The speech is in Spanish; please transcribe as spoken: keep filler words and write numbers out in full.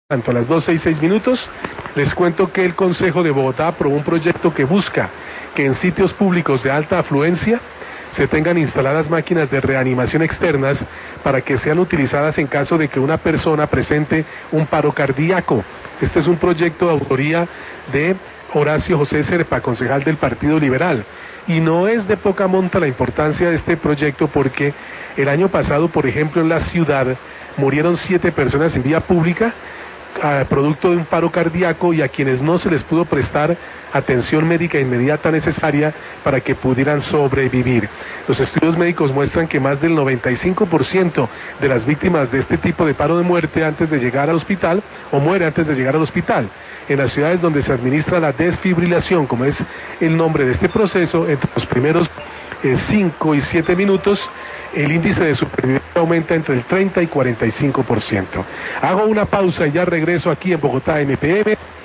Tanto a las doce y seis minutos, les cuento que el Consejo de Bogotá aprobó un proyecto que busca que en sitios públicos de alta afluencia se tengan instaladas máquinas de reanimación externas para que sean utilizadas en caso de que una persona presente un paro cardíaco. Este es un proyecto de autoría de Horacio José Serpa, concejal del Partido Liberal. Y no es de poca monta la importancia de este proyecto porque el año pasado, por ejemplo, en la ciudad murieron siete personas en vía pública a producto de un paro cardíaco y a quienes no se les pudo prestar atención médica inmediata necesaria para que pudieran sobrevivir. Los estudios médicos muestran que más del noventa y cinco por ciento de las víctimas de este tipo de paro de muerte antes de llegar al hospital o muere antes de llegar al hospital. En las ciudades donde se administra la desfibrilación, como es el nombre de este proceso, entre los primeros cinco y siete minutos, el índice de supervivencia aumenta entre el treinta y cuarenta y cinco por ciento. Hago una pausa y ya regreso aquí en Bogotá M P M.